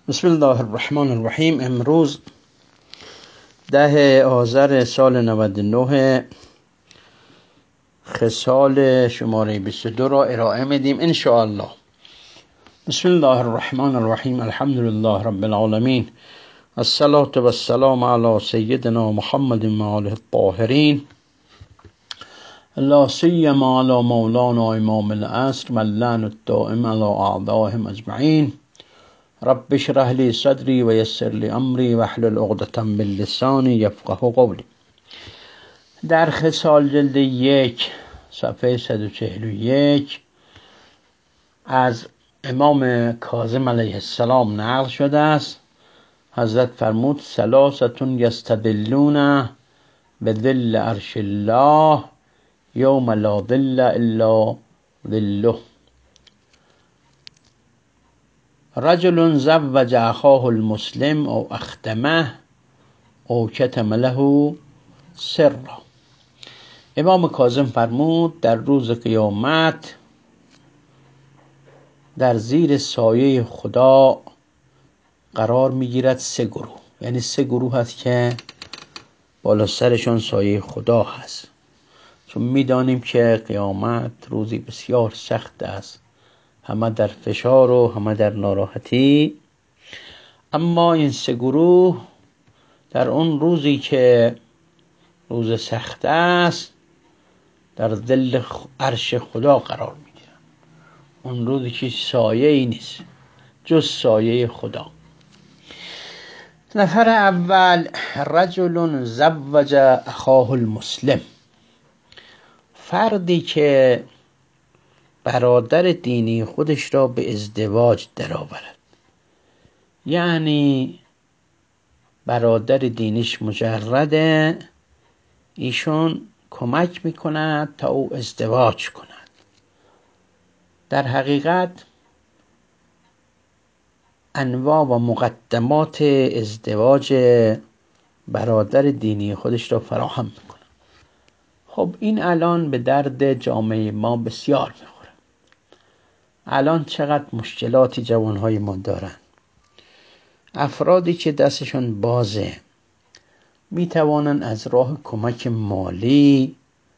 بسم الله الرحمن الرحیم. امروز 10 آذر سال 99 خصال شماره 22 را ارائه میدیم ان شاء الله. بسم الله الرحمن الرحیم. الحمد لله رب العالمین، الصلاة و السلام علی سیدنا محمد و آله الطاهرین، لا سیما علی مولانا امام العصر واللعن الدائم علی اعدائهم اجمعین. رب اشرح لی صدری و یسر لی امری واحلل عقدة من لسانی یفقهوا قولی. در خصال جلد 1 صفحه 141 از امام کاظم علیه السلام نقل شده است. حضرت فرمود ثلاثة یستظلون بظل عرش الله یوم لا ظل الا ظله. رجل زوج اخاه المسلم او اختمه او کتم له سرا. امام کاظم فرمود در روز قیامت در زیر سایه خدا قرار میگیرد 3 گروه، یعنی 3 گروه هست که بالا سرشان سایه خدا هست. چون میدانیم که قیامت روزی بسیار سخت است، همه در فشار و همه در ناراحتی. اما این 3 گروه در اون روزی که روز سخت است در ظل عرش خدا قرار میگیرن. اون روزی که سایه ای نیست جز سایه خدا. نفر اول رجل زوج اخاه المسلم، فردی که برادر دینی خودش را به ازدواج درآورد، یعنی برادر دینیش مجرده، ایشون کمک میکند تا او ازدواج کند. در حقیقت انواع و مقدمات ازدواج برادر دینی خودش را فراهم میکنه. خب این الان به درد جامعه ما بسیار میخوره. الان چقدر مشکلاتی جوانهای ما دارن. افرادی که دستشون بازه میتوانن از راه کمک مالی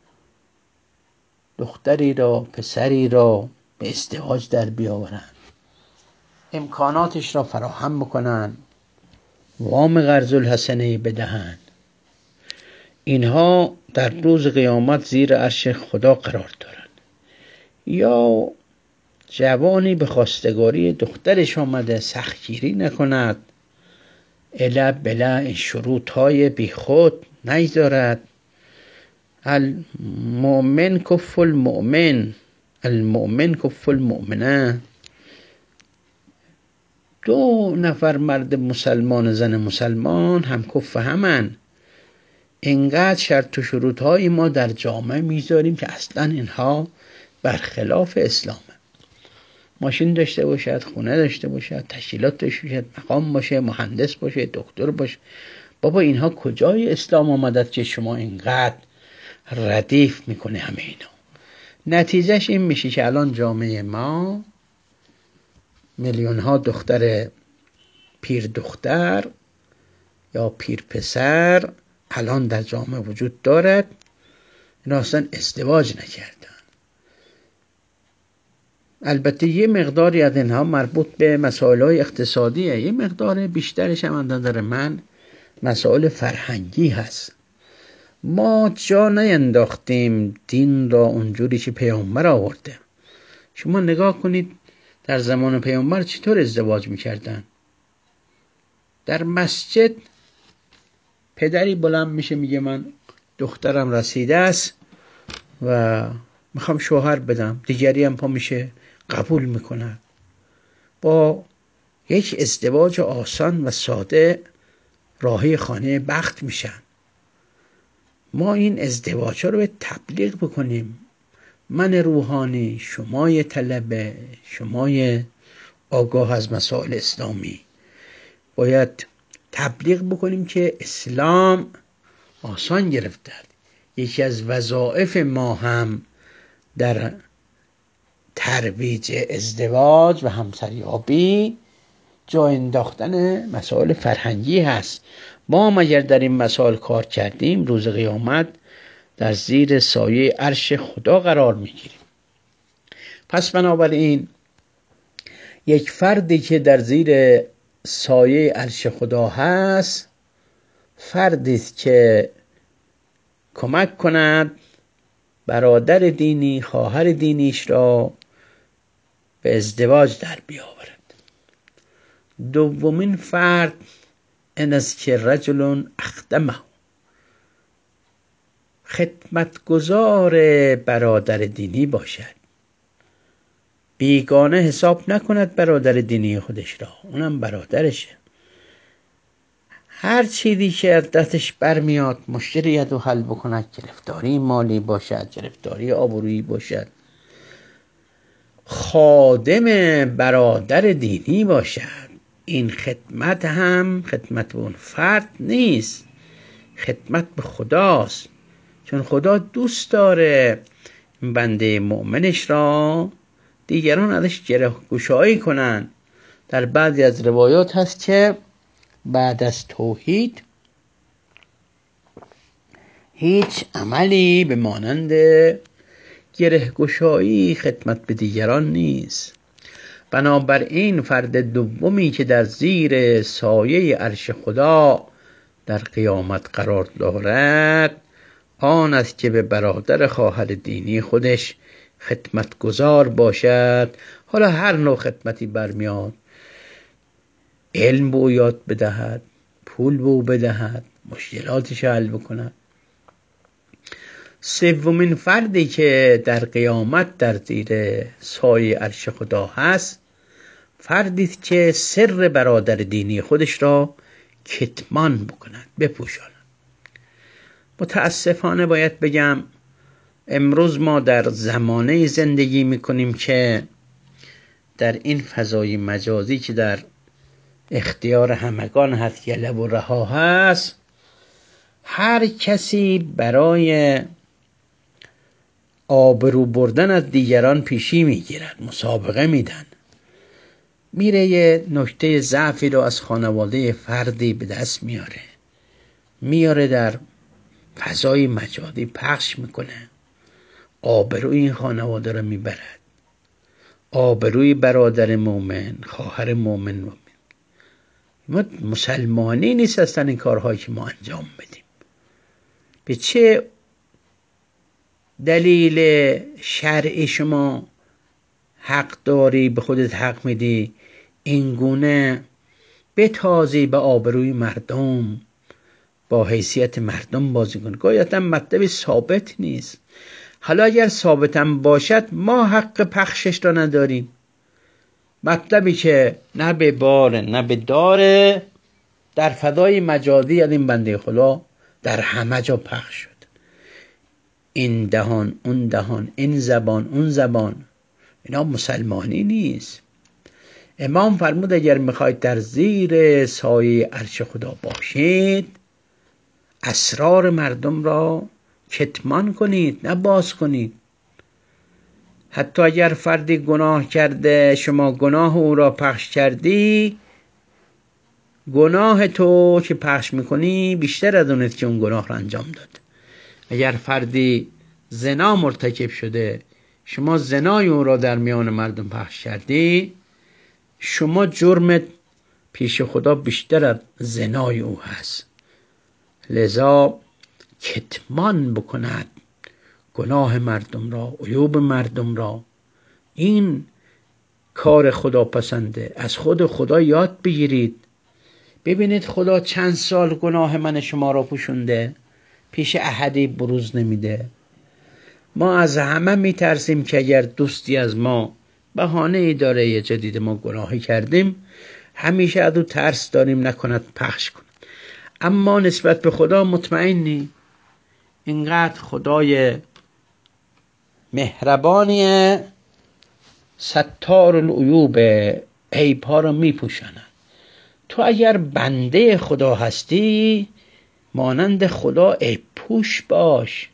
دختری را، پسری را به ازدواج در بیاورن، امکاناتش را فراهم بکنن، وام قرض الحسنه بدهن. اینها در روز قیامت زیر عرش خدا قرار دارن. یا جوانی به خواستگاری دخترش آمده سختگیری نکند، الا بلا این شروط های بی خود نگذارد. المؤمن کف المؤمن، المؤمن کف المؤمنه. 2 نفر مرد مسلمان زن مسلمان هم کف همن. اینقدر شرط و شروط های ما در جامعه میذاریم که اصلا اینها برخلاف اسلامه. ماشین داشته باشد، خونه داشته باشد، تشکیلات داشته باشد، مقام باشه، مهندس باشه، دکتر باشه. بابا اینها کجای اسلام آمدد که شما اینقدر ردیف میکنه همه اینا؟ نتیجهش این میشه که الان جامعه ما میلیون ها دختر، پیر دختر یا پیر پسر الان در جامعه وجود دارد. اینا اصلا ازدواج نکردن. البته یه مقداری از اینها مربوط به مسائل های اقتصادیه، یه مقدار بیشترش هم نظر من مسائل فرهنگی هست. ما جا نینداختیم دین را اونجوری که پیامبر آورده. شما نگاه کنید در زمان پیامبر چطور ازدواج میکردن. در مسجد پدری بلند میشه میگه من دخترم رسیده است و میخوام شوهر بدم، دیگری هم پا میشه قبول میکنه. با یک ازدواج آسان و ساده راهی خانه بخت میشن. ما این ازدواج رو به تبلیغ بکنیم. من روحانی، شمای طلبه، شمای آگاه از مسائل اسلامی باید تبلیغ بکنیم که اسلام آسان گرفته. یکی از وظایف ما هم در ترویج ازدواج و همسریابی جا انداختن مسائل فرهنگی هست. ما هم اگر در این مسائل کار کردیم روز قیامت در زیر سایه عرش خدا قرار میگیریم. پس بنابراین یک فردی که در زیر سایه عرش خدا هست فردی است که کمک کند برادر دینی خواهر دینیش را به ازدواج در بیاورد. دومین فرد این است که رجل اخدمه، خدمتگزار برادر دینی باشد، بیگانه حساب نکند برادر دینی خودش را، اونم برادرشه. هر چیزی که از دستش برمیاد مشکلیت رو حل بکند، گرفتاری مالی باشد، گرفتاری آبرویی باشد، خادم برادر دینی باشد. این خدمت هم خدمت به اون فرد نیست، خدمت به خداست، چون خدا دوست داره بنده مؤمنش را دیگران ازش گشایی کنن. در بعضی از روایات هست که بعد از توحید هیچ عملی به مانند گشایی خدمت به دیگران نیست. بنابراین فرد دومی که در زیر سایه عرش خدا در قیامت قرار دارد آن است که به برادر خواهر دینی خودش خدمتگزار باشد. حالا هر نوع خدمتی برمیاد، علم به او یاد بدهد، پول به او بدهد، مشکلاتش حل بکند. سومین فردی که در قیامت در زیر سایه عرش خدا هست فردی که سر برادر دینی خودش را کتمان بکند، بپوشاند. متاسفانه باید بگم امروز ما در زمانه زندگی میکنیم که در این فضای مجازی که در اختیار همگان هست، لب و رها هست، هر کسی برای آبرو بردن از دیگران پیشی میگیرد، مسابقه میدن، میره یه نکته ضعفی رو از خانواده فردی به دست میاره در فضای مجازی پخش میکنه، آبروی این خانواده رو میبرد، آبروی برادر مومن، خواهر مومن. ما مسلمانی نیست اصلا این کارهایی که ما انجام بدیم. به چه دلیل شرعی شما حق داری، به خودت حق میدی این گونه بتازی به آبروی مردم، با حیثیت مردم بازی کنی؟ گاهی مطلبی ثابت نیست. حالا اگر ثابتم باشد ما حق پخشش را نداریم. مطلبی که نه به باره نه به داره در فضای مجازی از این بنده خدا در همه جا پخش شد. این دهان اون دهان، این زبان اون زبان، اینا مسلمانی نیست. امام فرمود اگر میخواید در زیر سایه عرش خدا باشید اسرار مردم را کتمان کنید، نه باز کنید. حتی اگر فردی گناه کرده شما گناه او را پخش کردی، گناه تو که پخش میکنی بیشتر از اونت که اون گناه را انجام داد. اگر فردی زنا مرتکب شده شما زنای او را در میان مردم پخش کردی، شما جرمت پیش خدا بیشتر از زنای او هست. لذا کتمان بکند گناه مردم را، عیوب مردم را. این کار خدا پسنده. از خدا یاد بگیرید. ببینید خدا چند سال گناه من شما را پوشونده، پیش احدی بروز نمیده. ما از همه میترسیم که اگر دوستی از ما بهانه ای داره یه جدید ما گناهی کردیم، همیشه از او ترس داریم نکند پخش کند. اما نسبت به خدا مطمئنی اینقدر خدای مهربانی ستار العیوب، عیب‌ها را میپوشاند. تو اگر بنده خدا هستی مانند خدا عیب پوش باش،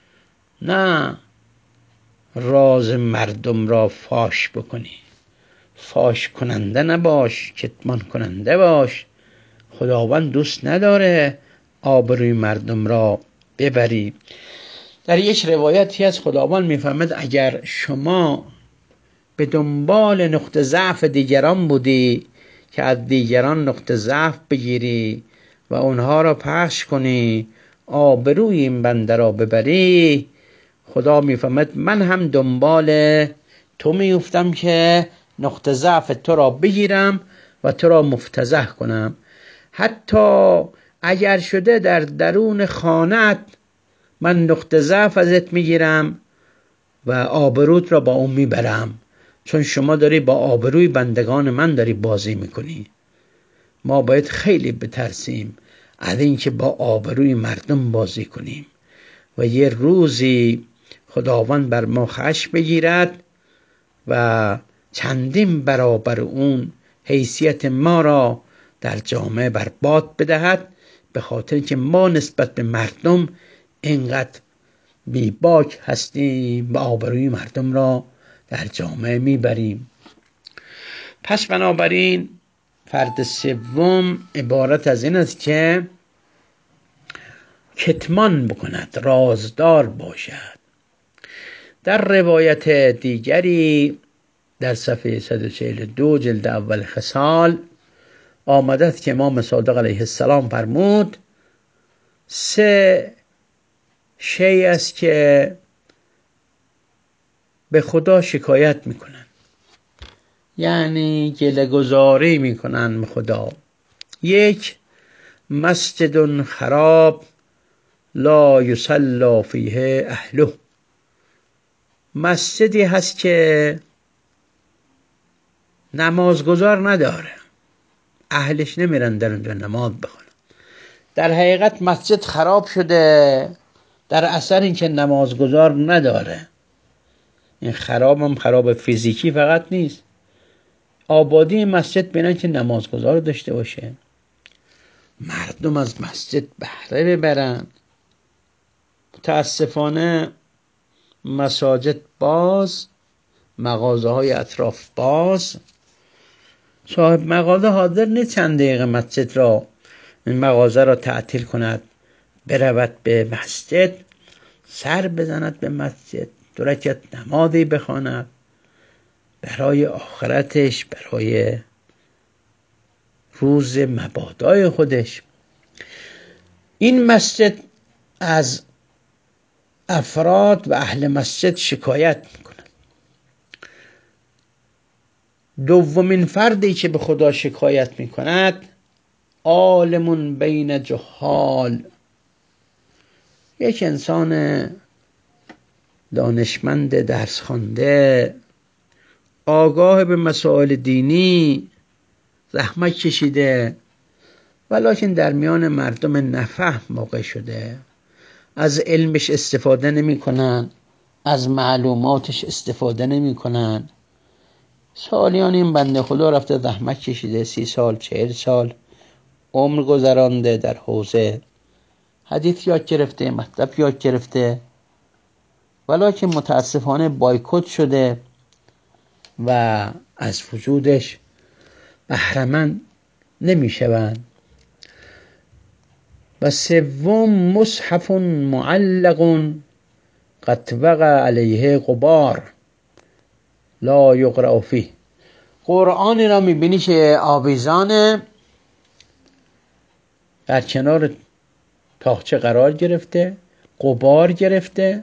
نه راز مردم را فاش بکنی. فاش کننده نباش، کتمان کننده باش. خداوند دوست نداره آبروی مردم را ببری. در یک روایتی از خداوند میفهمد اگر شما به دنبال نقطه ضعف دیگران بودی که از دیگران نقطه ضعف بگیری و اونها را پخش کنی، آبروی این بنده را ببری، خدا میفهمد من هم دنبال تو میفتم که نقطه ضعف تو را بگیرم و تو را مفتضح کنم. حتی اگر شده در درون خانه‌ات من نقطه ضعف ازت میگیرم و آبروت را با اون میبرم، چون شما داری با آبروی بندگان من داری بازی میکنی. ما باید خیلی بترسیم از اینکه با آبروی مردم بازی کنیم و یه روزی خداوند بر ما خشم بگیرد و چندین برابر اون حیثیت ما را در جامعه برباد بدهد، به خاطر که ما نسبت به مردم اینقدر بیباک هستیم و آبروی مردم را در جامعه میبریم. پس بنابراین فرد سوم عبارت از این است که کتمان بکند، رازدار باشد. در روایت دیگری در صفحه 142 جلد اول خصال آمده که امام صادق علیه السلام فرمود 3 شیء است که به خدا شکایت میکنن، یعنی گله گذاری میکنن به خدا. 1 مسجد خراب لا یصلی فیه اهله، مسجدی هست که نمازگزار نداره، اهلش نمیرن در اونجا نماز بخونن. در حقیقت مسجد خراب شده در اثر اینکه نمازگزار نداره. این خراب هم خراب فیزیکی فقط نیست، آبادی مسجد بینن که نمازگزار داشته باشه، مردم از مسجد بهره ببرن. متاسفانه مساجد باز، مغازه های اطراف باز، صاحب مغازه حاضر نیست چند دقیقه مسجد را، این مغازه را تعطیل کند، برود به مسجد، سر بزند به مسجد، 2 رکعت نمازی بخواند برای آخرتش، برای روز مبادای خودش. این مسجد از افراد و اهل مسجد شکایت میکنند. دومین فردی که به خدا شکایت میکند عالم بین جهال، یک انسان دانشمند درس خوانده، آگاه به مسائل دینی، زحمت کشیده، ولکن در میان مردم نفهم موقع شده، از علمش استفاده نمی کنن، از معلوماتش استفاده نمی کنن. سالیان این بنده خدا رفته زحمت کشیده، 30 سال 40 سال عمر گذرانده، در حوزه حدیث یاد گرفته، مطلب یاد گرفته، ولکن متاسفانه بایکوت شده و از وجودش بهره‌مند نمیشوند. و 3 مصحف معلق قد وقع علیه غبار لا یقرأ فیه، قرآنی را میبینی که آویزان در کنار تاقچه قرار گرفته، غبار گرفته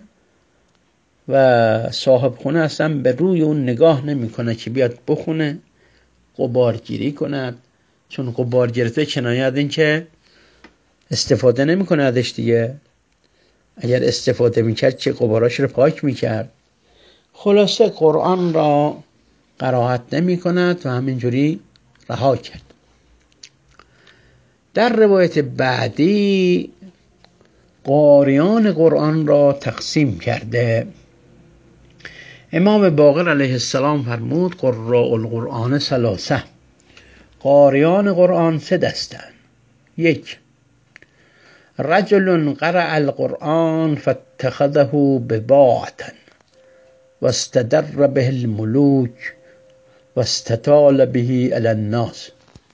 و صاحب خونه اصلا به روی اون نگاه نمیکنه که بیاد بخونه، غبار گیری کند، چون غبار گرفته کنایه از این که استفاده نمیکنه ازش دیگه. اگر استفاده میکرد که غباراش رو پاک میکرد. خلاصه قرآن را قرائت نمی کند و همینجوری رها کرد. در روایت بعدی قاریان قرآن را تقسیم کرده. امام باقر علیه السلام فرمود قراء القرآن 3، قاریان قرآن 3 دستند. 1 رجل قرأ القرآن فاتخذه بضاعة واستدر به الملوك و استطال به علی الناس.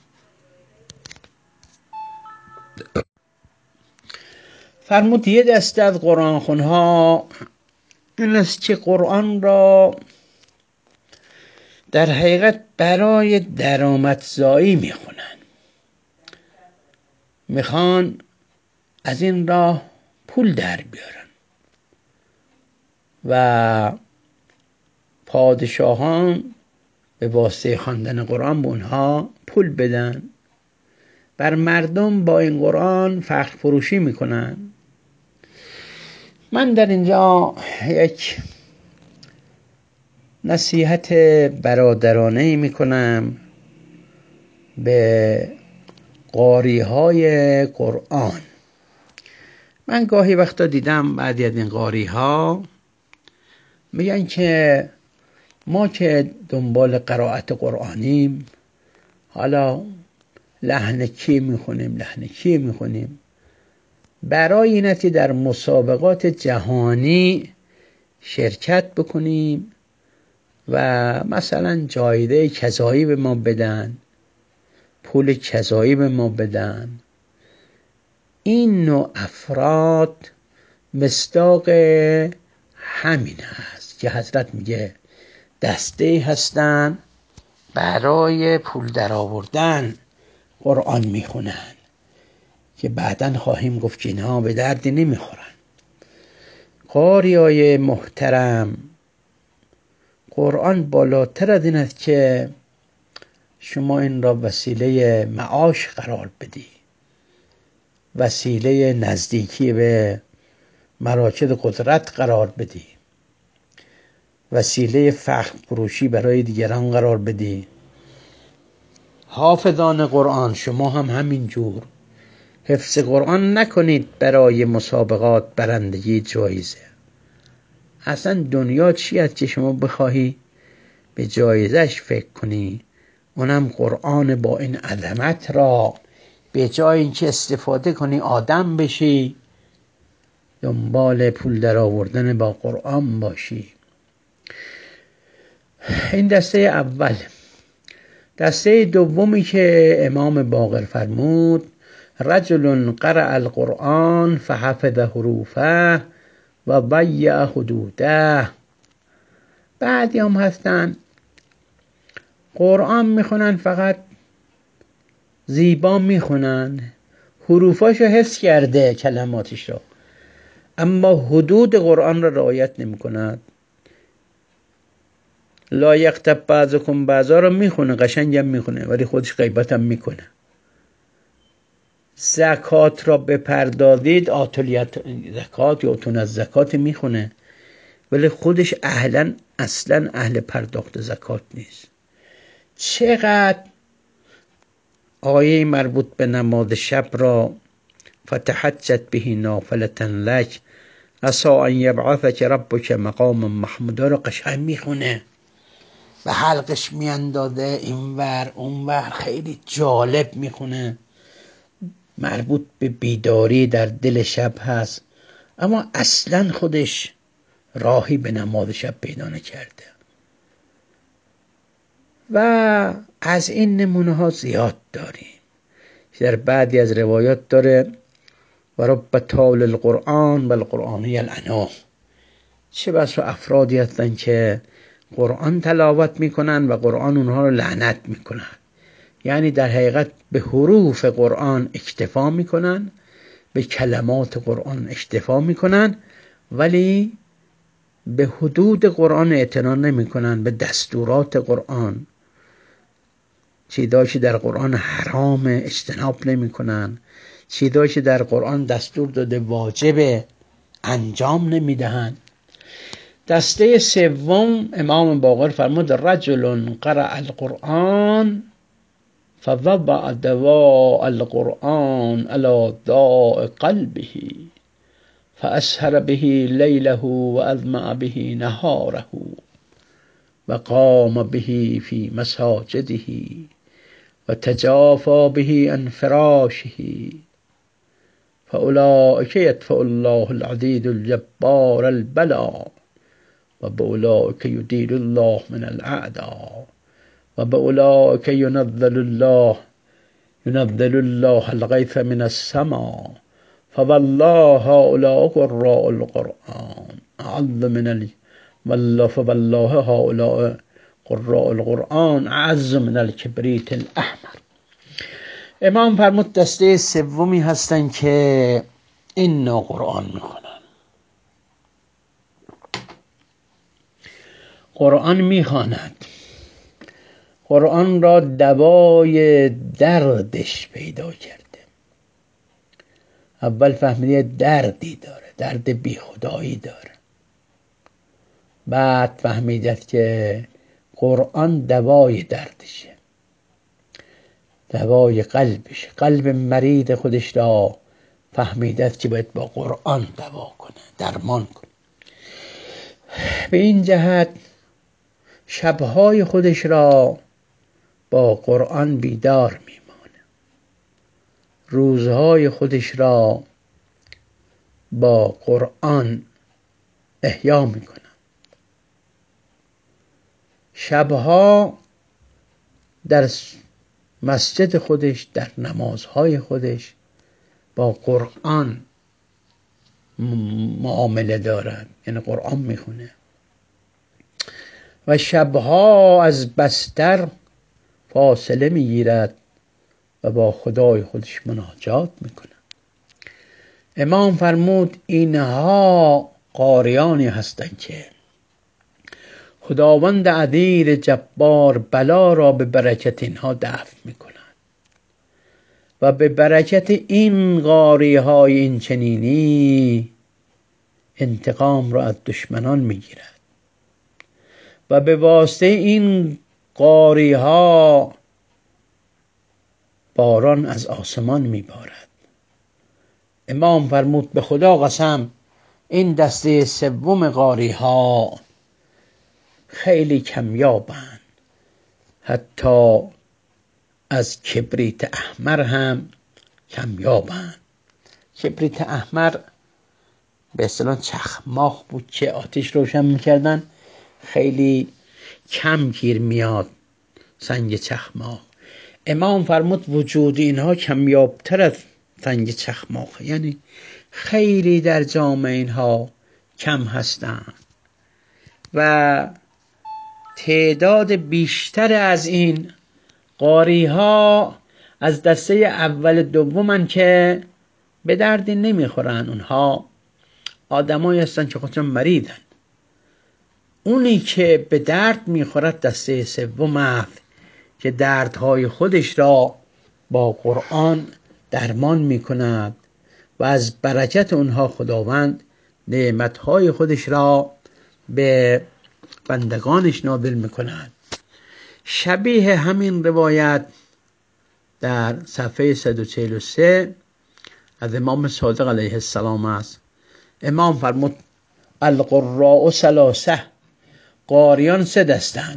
فرمود یه دسته از قرآن خونها این است که قرآن را در حقیقت برای درآمدزایی میخونن، میخوان از این راه پول در بیارن و پادشاهان به واسطه خواندن قرآن به اونها پول بدن، بر مردم با این قرآن فخر فروشی میکنن. من در اینجا یک نصیحت برادرانه میکنم به قاری های قرآن. من گاهی وقتا دیدم بعضی از این قاری ها میگن که ما که دنبال قرائت قرآنیم، حالا لحن کی میخونیم، برای اینکه در مسابقات جهانی شرکت بکنیم و مثلا جایزه کذایی به ما بدن، پول کذایی به ما بدن. این نوع افراد مصداق همین هست که حضرت میگه دسته هستن برای پول در آوردن قرآن میخونن که بعداً خواهیم گفت که اینها به دردی نمیخورن. قاریای محترم، قرآن بالاتر از این است که شما این را وسیله معاش قرار بدی، وسیله نزدیکی به مراکز قدرت قرار بدی، وسیله فخر فروشی برای دیگران قرار بدی. حافظان قرآن شما هم همین جور حفظ قرآن نکنید برای مسابقات برندگی جایزه. اصلا دنیا چی است که شما بخواهی به جایزش فکر کنی؟ اونم قرآن با این عظمت را به جای اینکه استفاده کنی آدم بشی، دنبال پول در آوردن با قرآن باشی. این دسته اول. دسته دومی که امام باقر فرمود رجل قرأ القرآن فحفظ حروفه و ضیع حدوده. بعدی هم هستن قرآن میخونن، فقط زیبا میخونن، حروفاشو حفظ کرده کلماتش رو، اما حدود قرآن رو رعایت نمیکنند. لا یغتب بعضکم بعضا رو میخونه، قشنگم میخونه، ولی خودش غیبت هم میکنه. زکات را بپردازید، آتولیت زکات یا اتون از زکات میخونه، ولی خودش اصلا اهل پرداخت زکات نیست. چقدر آیه مربوط به نماز شب را فتحجت به نافلة لک عسی ان یبعثک ربک مقاما محمودا را قشنگ میخونه، به حلقش میاندازه اینور اونور، خیلی جالب میخونه، مربوط به بیداری در دل شب هست، اما اصلا خودش راهی به نماز شب پیدا نکرده. و از این نمونه ها زیاد داریم. در بعضی از روایات داره و رب تال القرآن و القرآن یلعنه. چه بسا افرادی هستن که قرآن تلاوت میکنن و قرآن اونها رو لعنت میکنن، یعنی در حقیقت به حروف قرآن اکتفا میکنن، به کلمات قرآن اکتفا میکنن، ولی به حدود قرآن اعتنا نمیکنن، به دستورات قرآن، چیزایی که در قرآن حرام اجتناب نمیکنن، چیزایی که در قرآن دستور داده واجب انجام نمیدهند. دسته سوم امام باقر فرمود رجل قرأ القرآن فوضع دواء القرآن على داء قلبه فأسهر به لیله وأظمأ به نهاره وقام به في مساجده وتجافى به عن فراشه فأولئك يدفع الله العزيز الجبار البلاء و بأولئك يديل الله من الأعداء و به اولئک ينزل الله الغیث من السماء فوالله هؤلاء قراء القرآن اعظ من فوالله هؤلاء قراء القرآن اعز من الکبریت الاحمر. امام فرمود دسته سومی هستن که این نوع قرآن میخونن. قرآن میخواند، قرآن را دوای دردش پیدا کرده. اول فهمیده دردی داره، درد بی خدایی داره. بعد فهمیدد که قرآن دوای دردشه، دوای قلبشه. قلب مریض خودش را فهمیدد که باید با قرآن دوا کنه، درمان کنه. به این جهت شبهای خودش را با قرآن بیدار میمانه، روزهای خودش را با قرآن احیا میکنه، شبها در مسجد خودش، در نمازهای خودش با قرآن معامله دارد، یعنی قرآن میخونه. و شبها از بستر فاصله میگیرد و با خدای خودش مناجات میکنه. امام فرمود اینها قاریانی هستند که خداوند عدیل جبار بلا را به برکت اینها دفع میکند و به برکت این قاری های این چنینی انتقام را از دشمنان میگیرد و به واسطه این قاری ها باران از آسمان میبارد. امام فرمود به خدا قسم این دسته سوم قاری ها خیلی کمیابند، حتی از کبریت احمر هم کمیابند. کبریت احمر به اصطلاح چخماق بود که آتش روشن میکردن، خیلی کم گیر میاد سنگ چخماق. امام فرمود وجود اینها کمیابتر از سنگ چخماق، یعنی خیلی در جامعه اینها کم هستند و تعداد بیشتر از این قاری ها از دسته اول دومن که به دردی نمیخورن. اونها آدمایی هستن که خودشون مریضن. اونی که به درد میخورد دسته سوم است که دردهای خودش را با قرآن درمان میکند و از برکت اونها خداوند نعمتهای خودش را به بندگانش نازل میکند. شبیه همین روایت در صفحه 143 از امام صادق علیه السلام است. امام فرمود القراء ثلاثه، قاریان سه دستند.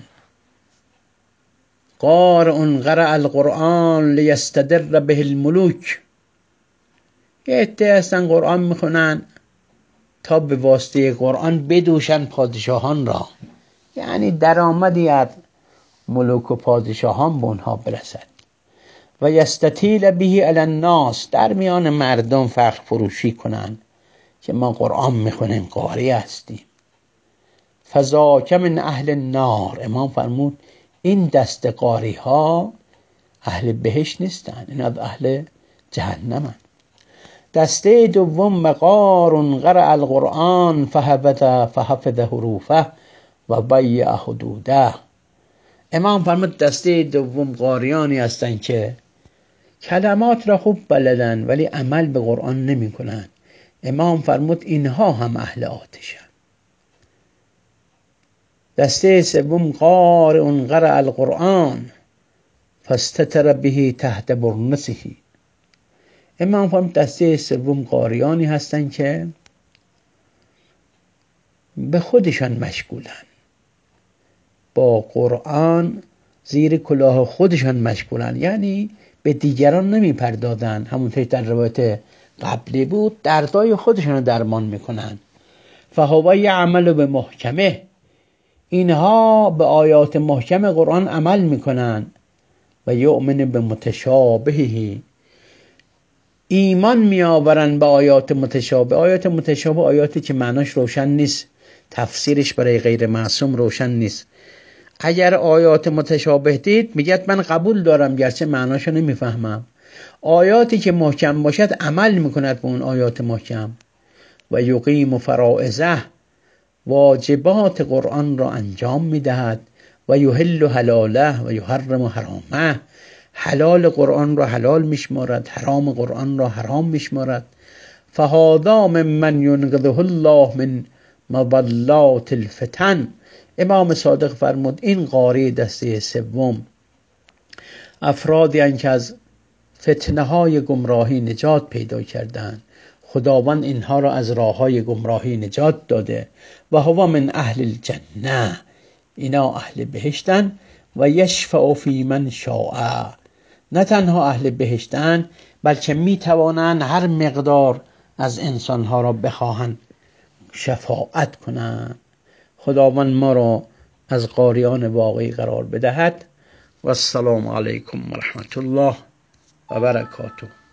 قارئ قرأ القرآن لیستدر به الملوک، یه عده هستن قرآن میخونن تا به واسطه قرآن بدوشن پادشاهان را، یعنی درآمدی از ملوک و پادشاهان به اونها برسد. و یستطیل به علی الناس، در میان مردم فخر فروشی کنن که ما قرآن میخونیم، قاری هستیم. فذاک من اهل النار، امام فرمود این دست قاری ها اهل بهشت نیستن، این از اهل جهنمن. دسته دوم قار قرأ القرآن فحفظ حروفه و بیع حدوده. امام فرمود دسته دوم قاریانی هستن که کلمات را خوب بلدن ولی عمل به قرآن نمی کنن. امام فرمود اینها هم اهل آتشن. دسته سوم قارئ قرأ القرآن فاستتر به تحت برنسه. امام فرمود دسته سوم قاریانی هستن که به خودشان مشغولن، با قرآن زیر کلاه خودشان مشغولن، یعنی به دیگران نمی پردازن. همونطور در روایت قبلی بود دردای خودشان رو درمان میکنن. فهو یعمل به محکمه، اینها به آیات محکم قرآن عمل میکنن و یؤمن به متشابهی، ایمان میآورن به آیات متشابه. آیات متشابه آیاتی که معناش روشن نیست، تفسیرش برای غیر معصوم روشن نیست. اگر آیات متشابه دید میگه من قبول دارم گرچه معناشو نمیفهمم. آیاتی که محکم باشد عمل میکند به اون آیات محکم. و یقیم فرائضه، واجبات قرآن را انجام میدهد. و یحل حلاله و یحرم حرامه، حلال قرآن را حلال میشمارد، حرام قرآن را حرام میشمارد. فهذا ممن ینقذه الله من مضلات الفتن. امام صادق فرمود این قاره دسته سوم افرادی هستند که از فتنه های گمراهی نجات پیدا کردند. خداوند اینها را از راه های گمراهی نجات داده. و هو من اهل الجنه، اینا اهل بهشتن. و یشفع فی من شاء، نه تنها اهل بهشتن بلکه می توانند هر مقدار از انسانها را بخواهند شفاعت کنند. خداوند ما را از قاریان واقعی قرار بدهد. و السلام علیکم و رحمت الله و برکاته.